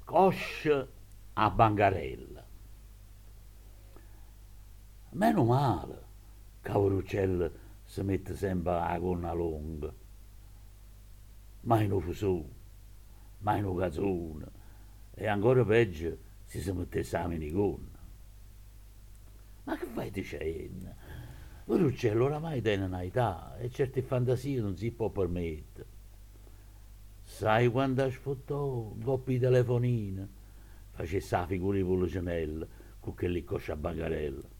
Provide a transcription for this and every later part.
Coscia a bangarella. Meno male, Cavoruccello si mette sempre la gonna lunga, mai no fusù, mai no cazzone, e ancora peggio se si mettesse la minigonna. Ma che fai dicendo? Cavoruccello oramai tiene un'età e certe fantasie non si può permettere. Sai quando ha sfottò un coppio di telefonino? Facesse la figura di Policinella con che lì coscia a bangarella.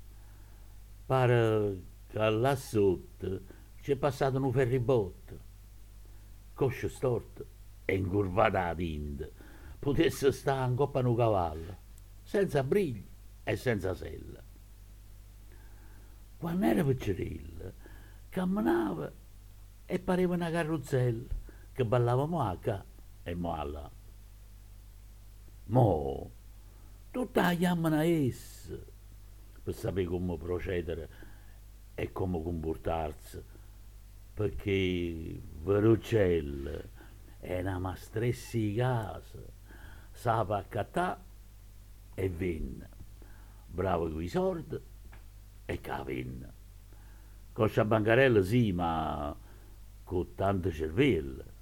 Pare che là sotto c'è passato un ferribotto, coscia storta e incurvata a tinta, potesse stare in coppa a un cavallo, senza brigli e senza sella. Quando era piccerella, camminava e pareva una carrozzella che ballava mo a qua e mo a là. Mo, tutta la chiamano a essa per sapere come procedere e come comportarsi, perché Verucella è una mastressa di casa, sa accattare e vinna, bravo con i soldi e che vinna. Coscia Bancarella sì, ma con tanto cervello.